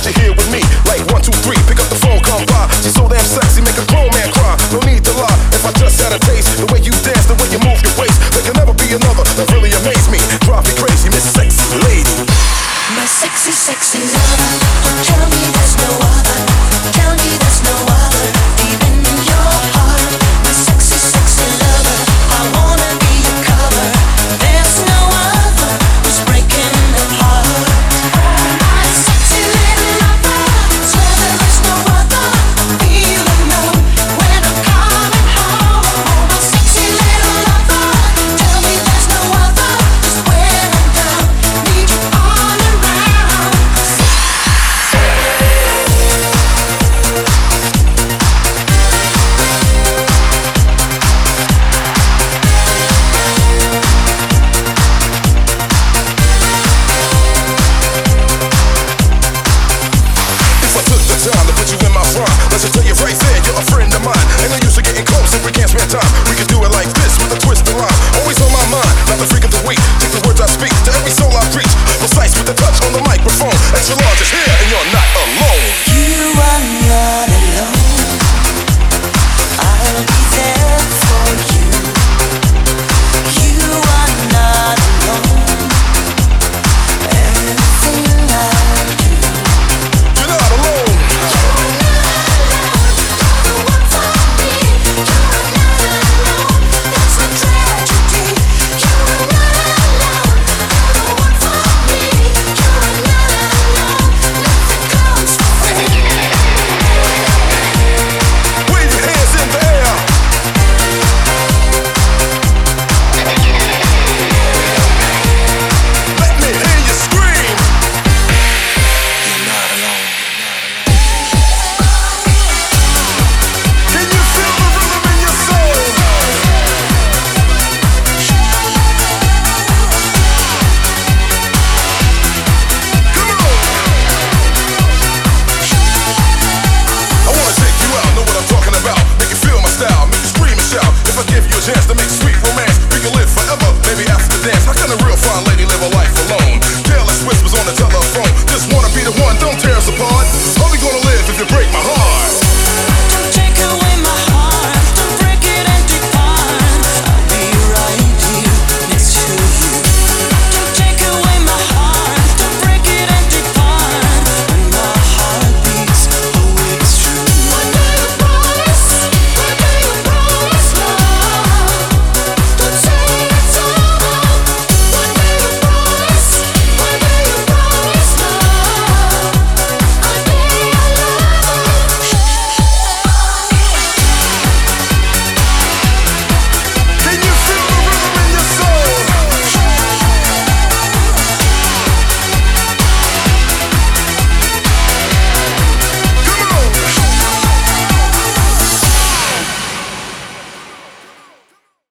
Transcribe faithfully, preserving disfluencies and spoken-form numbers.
that you're here with me. Like one, two, three, pick up the phone, come by. She's so damn sexy, make a grown man cry. No need to lie, if I just had a taste, the way you dance, the way you move your waist, there can never be another that really amaze me. Drive me crazy, Miss Sexy Lady. My sexy, sexy lover, tell me there's no other, tell me there's no other, deep in your heart. My sexy, sexy lover, I wanna be your cover. There's no other who's breaking the heart. My sexy little lover, swear there is no other. I feel alone when I'm coming home. My sexy little lover, tell me there's no other, 'cause when I'm down, need you all around. If I took the time to put you in my prime, let's just tell you right there, you're a friend of mine. Ain't no use of getting close if we can't spend time. We can do it like this with a twist and rhyme. Always on my mind, not the freak of the week. Take the words I speak to every soul I preach. Precise with the touch on the microphone. Extra large is here and you're not alone. You are not alone. I'll be there for you. You are not alone. Everything I do. You're not alone. You're not alone. You're the one for me. You're not alone. That's a tragedy. You're not alone. You're the one for me. You're not alone. Nothing comes for free. Wave your hands in the air. Let me hear you scream. You're not alone. Can you feel the rhythm in your soul? Come on. I wanna take you out, know what I'm talking about. Make you feel my style, make you scream and shout. If I give you a chance to make sweet romance